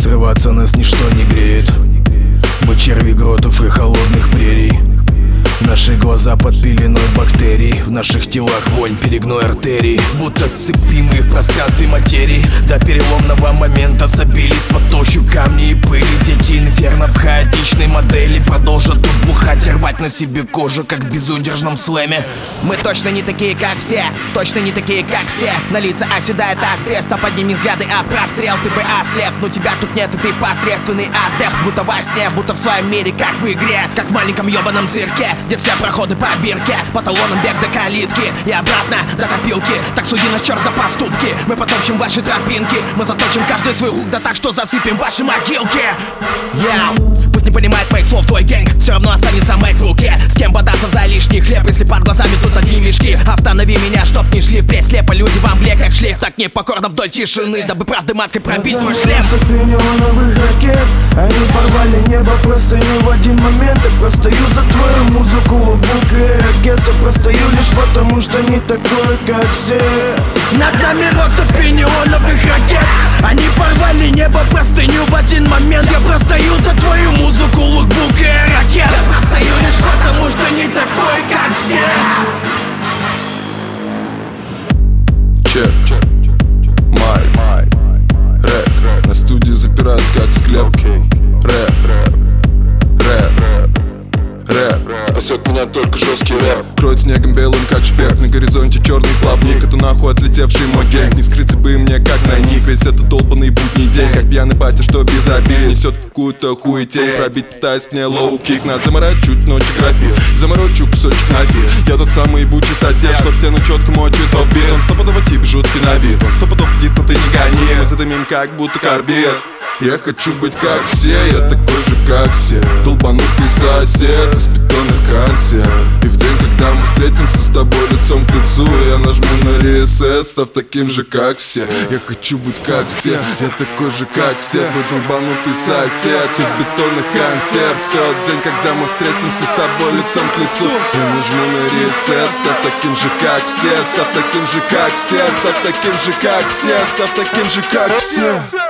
Срываться нас ничто не греет. Мы черви гротов и холодных прерий. Наши глаза под пеленой бактерий. В наших телах вонь перегной артерий. Будто сцепимые в пространстве материи. До переломного момента забились под толщу камней и пыли. Дети инферно в хаотичной модели продолжат тут бухать и рвать на себе кожу, как в безудержном слэме. Мы точно не такие, как все, точно не такие, как все. На лица оседает асбест, а подними взгляды, а прострел, ты бы ослеп. Но тебя тут нет, и ты посредственный адепт. Будто во сне, будто в своем мире, как в игре. Как в маленьком ёбаном цирке, где все проходы по бирке. По талонам бег до калитки и обратно до копилки. Так суди нас, черт, за поступки. Мы потопчем ваши тропинки. Мы заточим каждый свой лук, да так, что засыпем ваши могилки. Пусть не понимает моих слов твой гэнг, все равно останется майк в руке. С кем бодаться за лишний хлеб, если под глазами тут одни мешки? Останови меня, чтоб не шли впредь слепо. Люди во мгле, как шлейф, так непокорно вдоль тишины, дабы правды маткой пробить твой шлем. Неоновых ракет, они порвали небо простыню в один момент. Я простою за твою музыку, лукбук и ракет. Я простою лишь потому, что не такой, как все. Над нами россыпи неоновых ракет, они порвали небо простыню в один момент. Я простою за твою музыку, лукбук и ракет. Я простою лишь потому, что не такой, как все. Чек, май, рэп. На студии запирают как склеп. Рэп. Спасет меня только жесткий рэп. Кроет снегом белым, как шпек. На горизонте черный плавник. Это нахуй отлетевший мой гэнг. Не вскрыться бы мне как найник. Весь этот долбанный будний день, как пьяный батя, что без обид несет какую-то хуетень. Пробить пытаясь мне лоу-кик. Нас заморать чуть ночи графи. Заморочу кусочек нафиг. Я тот самый ебучий сосед, что все на четком отчетов бит. Он стопудово тип жуткий на вид. Он стопудов птит, но ты не гони. Мы задымим как будто карбид. Я хочу быть как все, я такой же как все. Долбанутый сосед из бетонных консерв. И в день, когда мы встретимся с тобой лицом к лицу, я нажму на ресет, став таким же как все. Я хочу быть как все, я такой же как все. Твой долбанутый сосед из бетонных консерв. В тот день, когда мы встретимся с тобой лицом к лицу, я нажму на ресет, став таким же как все. Став таким же как все, став таким же как все, став таким же как все.